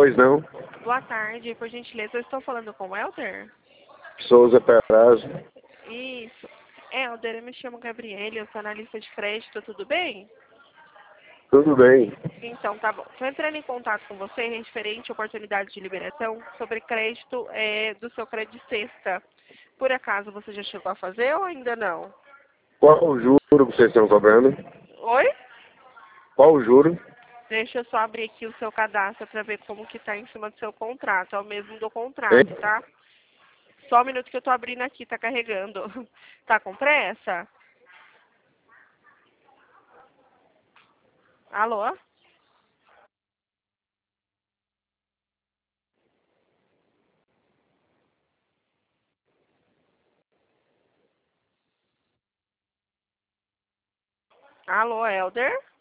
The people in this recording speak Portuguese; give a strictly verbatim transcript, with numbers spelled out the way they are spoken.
Pois não. Boa tarde, por gentileza, eu estou falando com o Helder? Souza Perazzo. Isso. Helder, eu me chamo Gabriele, eu sou analista de crédito, tudo bem? Tudo bem. Então, tá bom. Estou entrando em contato com você referente à oportunidade de liberação sobre crédito é, do seu crédito sexta. Por acaso você já chegou a fazer ou ainda não? Qual o juro que vocês estão cobrando? Oi? Qual o juro? Deixa eu só abrir aqui o seu cadastro para ver como que tá em cima do seu contrato. É o mesmo do Hein? contrato, tá? Só um minuto que eu tô abrindo aqui, tá carregando. Tá com pressa? Alô? Alô, Helder?